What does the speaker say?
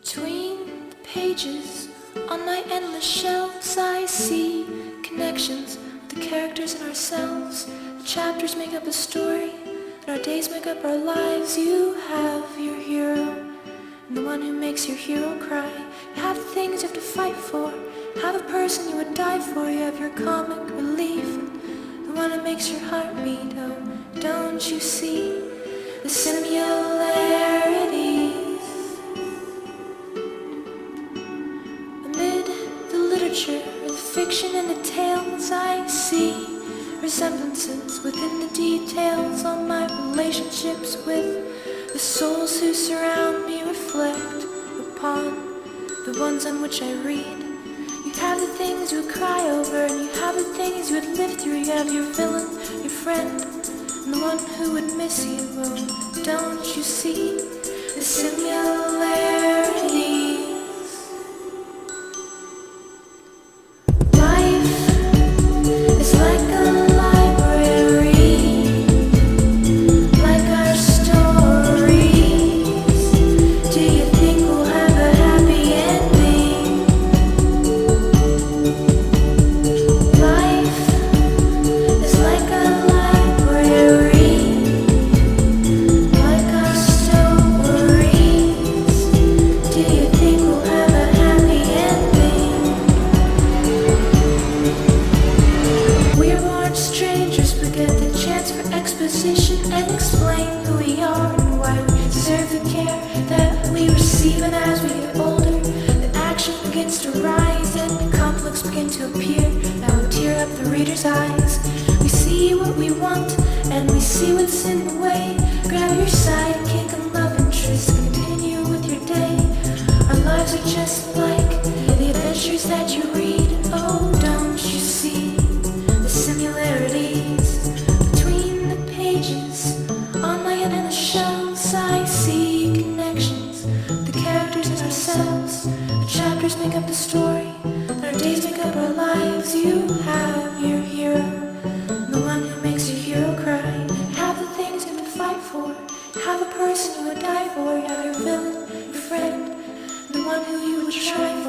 Between the pages on my endless shelves I see connections with the characters in ourselves. The chapters make up a story, and our days make up our lives. You have your hero, and the one who makes your hero cry. You have the things you have to fight for, have a person you would die for. You have your comic relief, the one who makes your heart beat. Oh, don't you see the similarities? Amid the literature, the fiction and the tales, I see resemblances within the details. All my relationships with the souls who surround me reflect upon the ones on which I read. You have the things you would cry over, and you have the things you would live through. You have your villain, your friend, and the one who would miss you. Oh, don't you see the similarities? And explain who we are and why we deserve the care that we receive. And as we get older, the action begins to rise and the conflicts begin to appear. Now we tear up the reader's eyes. We see what we want and we see what's in the way. Grab your sidekick and love interest, continue with your day. Our lives are just like the adventures that you read. Oh, don't you see the similarities? On my end of the shelves, I see connections. The characters in ourselves, the chapters make up the story, and our days make up our lives. You have your hero, the one who makes your hero cry. You have the things you have to fight for, you have a person you would die for. You have your villain, your friend, the one who you would try